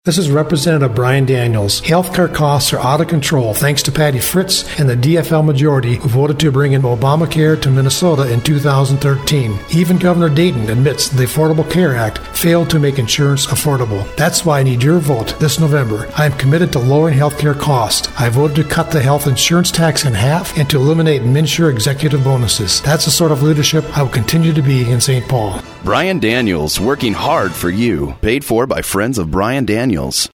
This is Representative Brian Daniels. Healthcare costs are out of control thanks to Patty Fritz and the DFL majority who voted to bring in Obamacare to Minnesota in 2013. Even Governor Dayton admits the Affordable Care Act failed to make insurance affordable. That's why I need your vote this November. I am committed to lowering healthcare costs. I voted to cut the health insurance tax in half and to eliminate MNsure executive bonuses. That's the sort of leadership I will continue to be in St. Paul. Brian Daniels, working hard for you. Paid for by Friends of Brian Daniels.